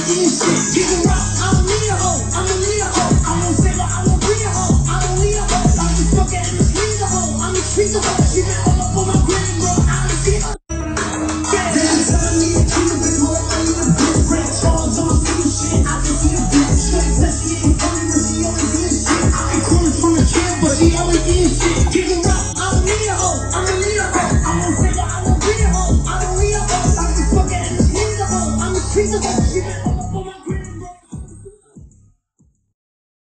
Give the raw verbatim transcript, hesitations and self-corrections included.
this shit. Give it up, I don't need a hoe. I'm a need a hoe. I won't say that I won't be a hoe. I don't need a hoe. I'm just fucking and just leave the hoe. I'm just treat the hoe.